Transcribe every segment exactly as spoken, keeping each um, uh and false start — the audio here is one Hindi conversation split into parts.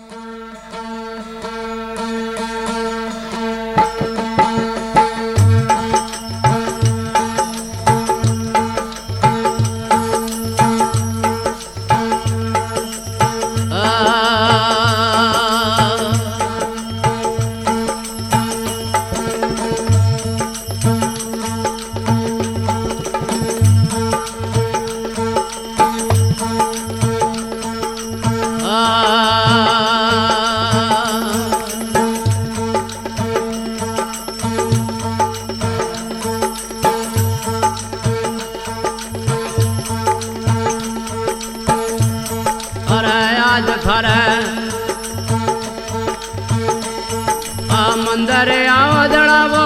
मंदिर आओ जड़ावो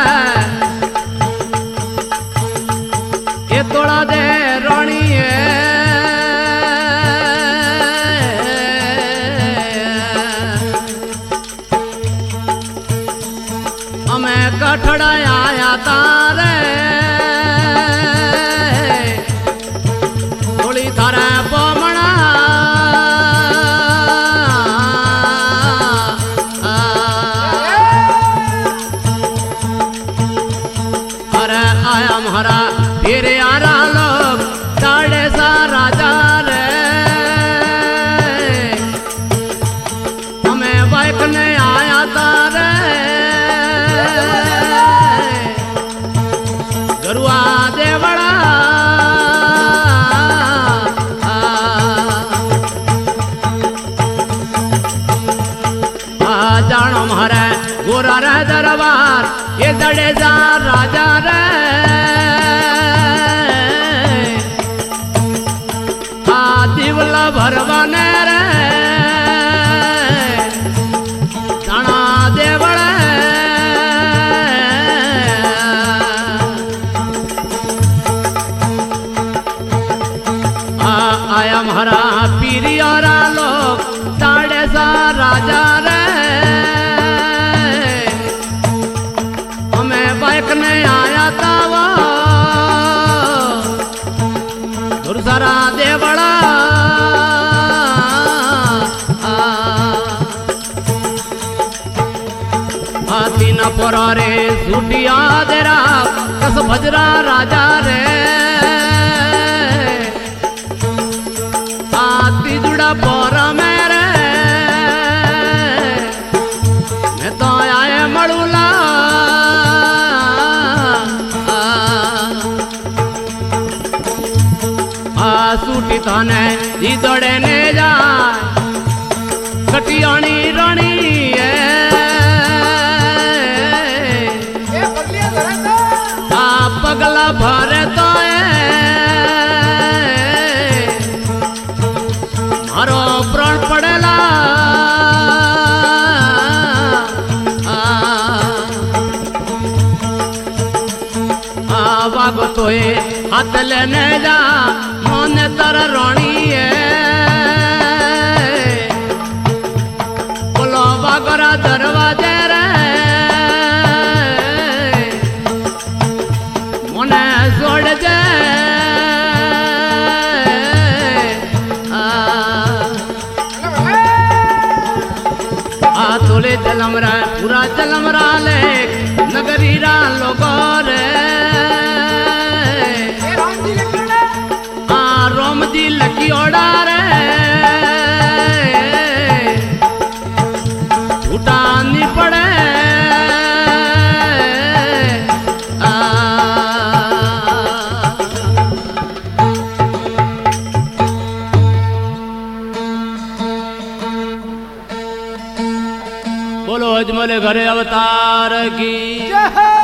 ये तोड़ा दे रानी है हमें कठड़ा आया तारे थोड़ी थारे पोमना हमारा फिर यारा लोग साढ़े सा राजा रे हमें बाइक ने आया तारे गरुआ देवड़ा आ जानो हमारे गोरा रे दरबार ये दड़े जा राजा रे दिवला भरवाने रे दाना देवड़े आ आया हमारा पीरियारा लोग साढ़े सा राजा रे हमें बाइक ने आया था वो सारा देवड़ा हाथी न पोरा रे सूटिया देरा कस भजरा राजा रे हाथी जुड़ा पोरा मेरे मैं तो आए मड़ूला सूटी थाने जी दौड़े ने जाए कटियानी रानी है आ पगला भरे तो मारो प्राण पड़ेला आ बागो तो हाथ लेने जा मोने तर रानी है बोलो बागरा दरवाजे रे मोने जोड़ जे आ तोले जलमरा पूरा जलमरा ले नगरी रा लोगो रे रोम जी लकी ओड़ा रे झूठा नहीं पड़े आ बोलो अजमल घरे अवतार की।